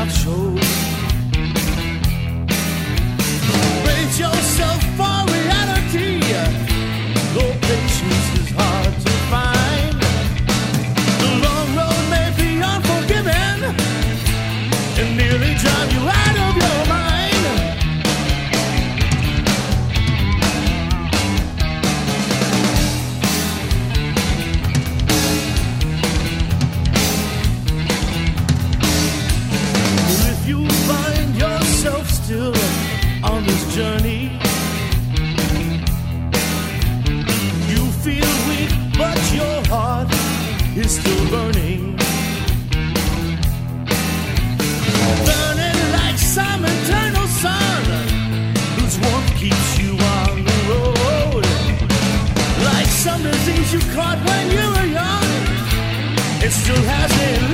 I've showed. Brace yourself for reality, though patience is hard to find. The long road may be unforgiving and nearly drive you out of your mind. If you find yourself still on this journey, you feel weak but your heart is still burning. Burning like some eternal sun, whose warmth keeps you on the road. Like some disease you caught when you were young, it still hasn't